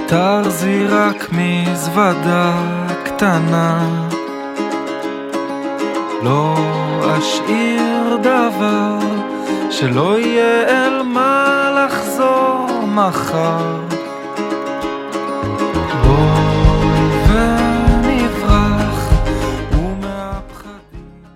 תרזי רק מזוודה קטנה, לא אשאיר דבר שלא יהיה אל מה לחזור מחר.